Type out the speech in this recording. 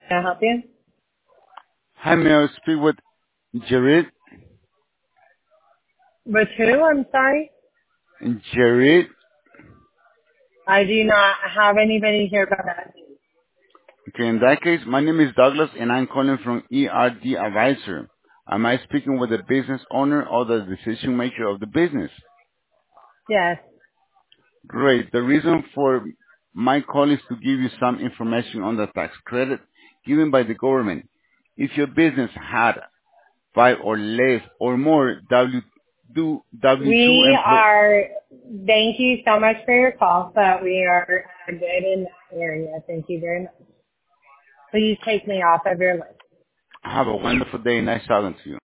Can I help you? Hi, may I speak with Jared? With who? I'm sorry. Jared? I do not have anybody here by that name. Okay, in that case, my name is Douglas and I'm calling from ERD Advisor. Am I speaking with the business owner or the decision maker of the business? Yes. Great. The reason for my call is to give you some information on the tax credit given by the government. If your business had 5 or less or more W-2 We employees, are, thank you so much for your call, but we are good in that area. Thank you very much. Please take me off of your list. have a wonderful day. Nice talking to you.